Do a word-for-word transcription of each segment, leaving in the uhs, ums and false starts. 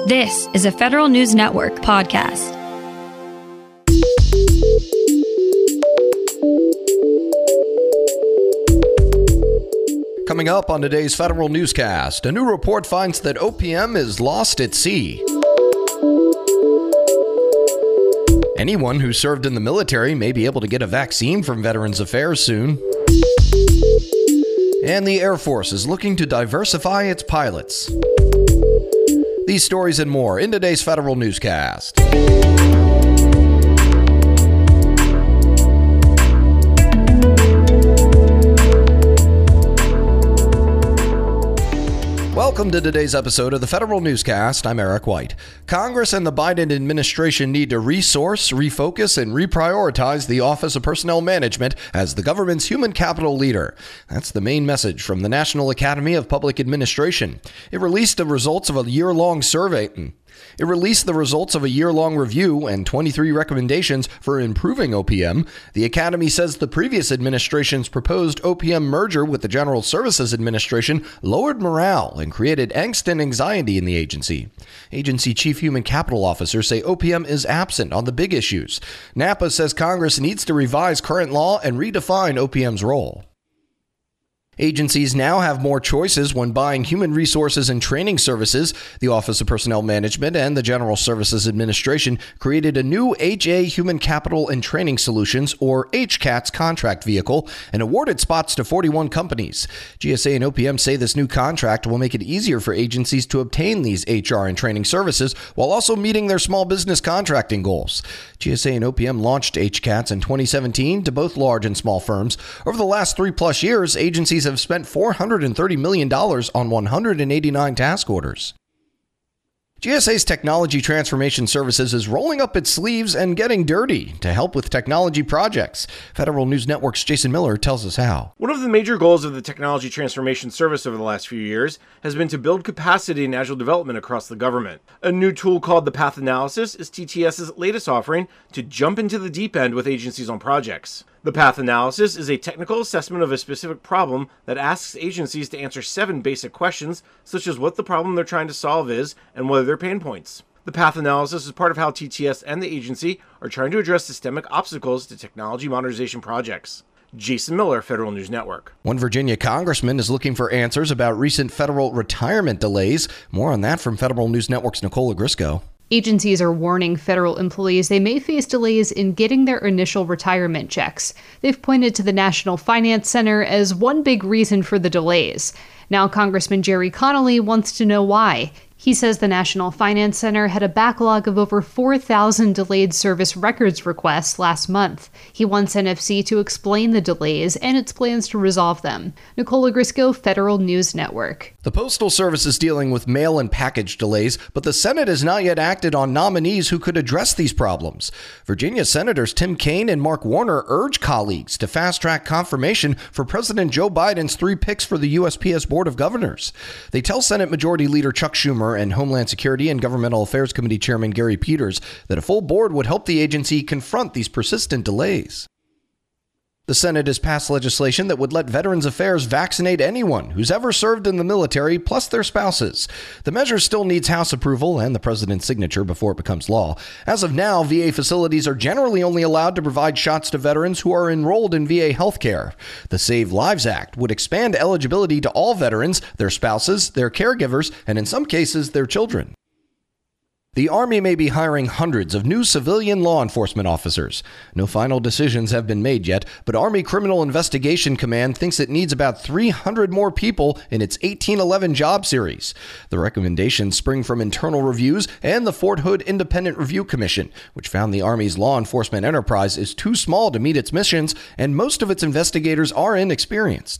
This is a Federal News Network podcast. Coming up on today's Federal Newscast, a new report finds that O P M is lost at sea. Anyone who served in the military may be able to get a vaccine from Veterans Affairs soon. And the Air Force is looking to diversify its pilots. These stories and more in today's Federal Newscast. Welcome to today's episode of the Federal Newscast. I'm Eric White. Congress and the Biden administration need to resource, refocus, and reprioritize the Office of Personnel Management as the government's human capital leader. That's the main message from the National Academy of Public Administration. It released the results of a year-long survey. It released the results of a year-long review and twenty-three recommendations for improving O P M. The Academy says the previous administration's proposed O P M merger with the General Services Administration lowered morale and created angst and anxiety in the agency. Agency Chief Human Capital Officers say O P M is absent on the big issues. NAPA says Congress needs to revise current law and redefine O P M's role. Agencies now have more choices when buying human resources and training services. The Office of Personnel Management and the General Services Administration created a new H A Human Capital and Training Solutions, or H CATS, contract vehicle and awarded spots to forty-one companies. G S A and O P M say this new contract will make it easier for agencies to obtain these H R and training services while also meeting their small business contracting goals. G S A and O P M launched H CATS in twenty seventeen to both large and small firms. Over the last three plus years, agencies have spent four hundred thirty million dollars on one hundred eighty-nine task orders. G S A's Technology Transformation Services is rolling up its sleeves and getting dirty to help with technology projects. Federal News Network's Jason Miller tells us how. One of the major goals of the Technology Transformation Service over the last few years has been to build capacity in agile development across the government. A new tool called the Path Analysis is TTS's latest offering to jump into the deep end with agencies on projects. The Path Analysis is a technical assessment of a specific problem that asks agencies to answer seven basic questions, such as what the problem they're trying to solve is and what are their pain points. The Path Analysis is part of how T T S and the agency are trying to address systemic obstacles to technology modernization projects. Jason Miller, Federal News Network. One Virginia congressman is looking for answers about recent federal retirement delays. More on that from Federal News Network's Nicole Ogrysko. Agencies are warning federal employees they may face delays in getting their initial retirement checks. They've pointed to the National Finance Center as one big reason for the delays. Now Congressman Jerry Connolly wants to know why. He says the National Finance Center had a backlog of over four thousand delayed service records requests last month. He wants N F C to explain the delays and its plans to resolve them. Nicole Ogrysko, Federal News Network. The Postal Service is dealing with mail and package delays, but the Senate has not yet acted on nominees who could address these problems. Virginia Senators Tim Kaine and Mark Warner urge colleagues to fast-track confirmation for President Joe Biden's three picks for the U S P S Board of Governors. They tell Senate Majority Leader Chuck Schumer and Homeland Security and Governmental Affairs Committee Chairman Gary Peters that a full board would help the agency confront these persistent delays. The Senate has passed legislation that would let Veterans Affairs vaccinate anyone who's ever served in the military, plus their spouses. The measure still needs House approval and the president's signature before it becomes law. As of now, V A facilities are generally only allowed to provide shots to veterans who are enrolled in V A health care. The Save Lives Act would expand eligibility to all veterans, their spouses, their caregivers, and in some cases, their children. The Army may be hiring hundreds of new civilian law enforcement officers. No final decisions have been made yet, but Army Criminal Investigation Command thinks it needs about three hundred more people in its eighteen eleven job series. The recommendations spring from internal reviews and the Fort Hood Independent Review Commission, which found the Army's law enforcement enterprise is too small to meet its missions, and most of its investigators are inexperienced.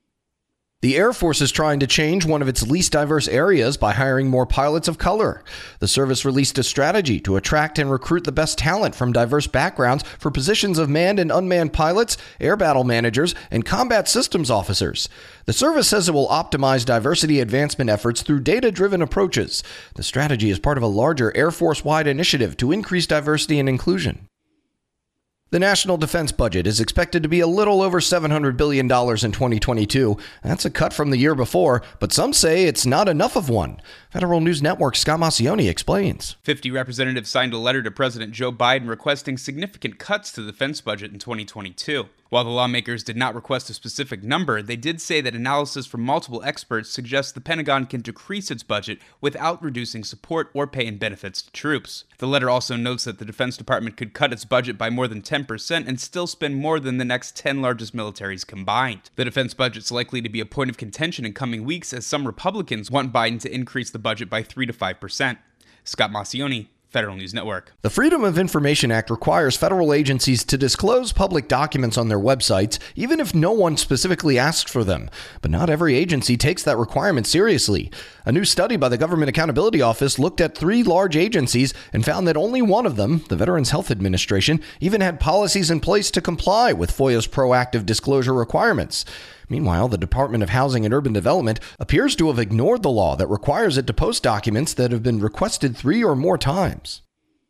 The Air Force is trying to change one of its least diverse areas by hiring more pilots of color. The service released a strategy to attract and recruit the best talent from diverse backgrounds for positions of manned and unmanned pilots, air battle managers, and combat systems officers. The service says it will optimize diversity advancement efforts through data-driven approaches. The strategy is part of a larger Air Force-wide initiative to increase diversity and inclusion. The national defense budget is expected to be a little over seven hundred billion dollars in twenty twenty-two. That's a cut from the year before, but some say it's not enough of one. Federal News Network's Scott Maucione explains. fifty representatives signed a letter to President Joe Biden requesting significant cuts to the defense budget in twenty twenty-two. While the lawmakers did not request a specific number, they did say that analysis from multiple experts suggests the Pentagon can decrease its budget without reducing support or pay and benefits to troops. The letter also notes that the Defense Department could cut its budget by more than ten percent and still spend more than the next ten largest militaries combined. The defense budget's likely to be a point of contention in coming weeks as some Republicans want Biden to increase the budget by three to five percent. Scott Maucione, Federal News Network. The Freedom of Information Act requires federal agencies to disclose public documents on their websites, even if no one specifically asks for them. But not every agency takes that requirement seriously. A new study by the Government Accountability Office looked at three large agencies and found that only one of them, the Veterans Health Administration, even had policies in place to comply with FOIA's proactive disclosure requirements. Meanwhile, the Department of Housing and Urban Development appears to have ignored the law that requires it to post documents that have been requested three or more times.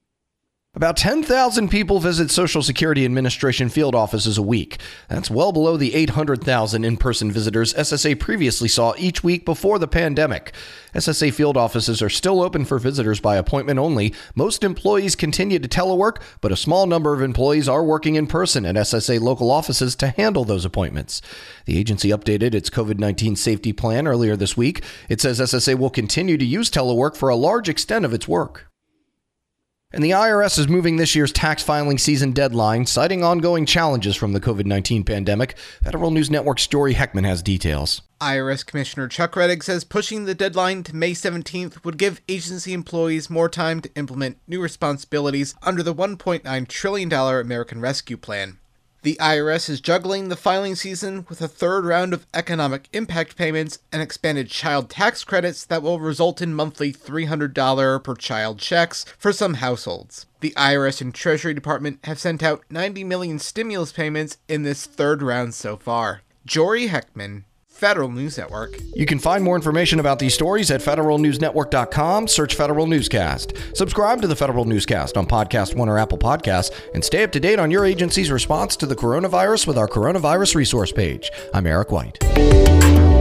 About ten thousand people visit Social Security Administration field offices a week. That's well below the eight hundred thousand in-person visitors S S A previously saw each week before the pandemic. S S A field offices are still open for visitors by appointment only. Most employees continue to telework, but a small number of employees are working in person at S S A local offices to handle those appointments. The agency updated its COVID nineteen safety plan earlier this week. It says S S A will continue to use telework for a large extent of its work. And the I R S is moving this year's tax filing season deadline, citing ongoing challenges from the COVID nineteen pandemic. Federal News Network's Jory Heckman has details. I R S Commissioner Chuck Rettig says pushing the deadline to May seventeenth would give agency employees more time to implement new responsibilities under the one point nine trillion dollars American Rescue Plan. The I R S is juggling the filing season with a third round of economic impact payments and expanded child tax credits that will result in monthly three hundred dollars per child checks for some households. The I R S and Treasury Department have sent out ninety million stimulus payments in this third round so far. Jory Heckman, Federal News Network. You can find more information about these stories at federal news network dot com. Search Federal Newscast. Subscribe to the Federal Newscast on Podcast One or Apple Podcasts, and stay up to date on your agency's response to the coronavirus with our coronavirus resource page. I'm Eric White.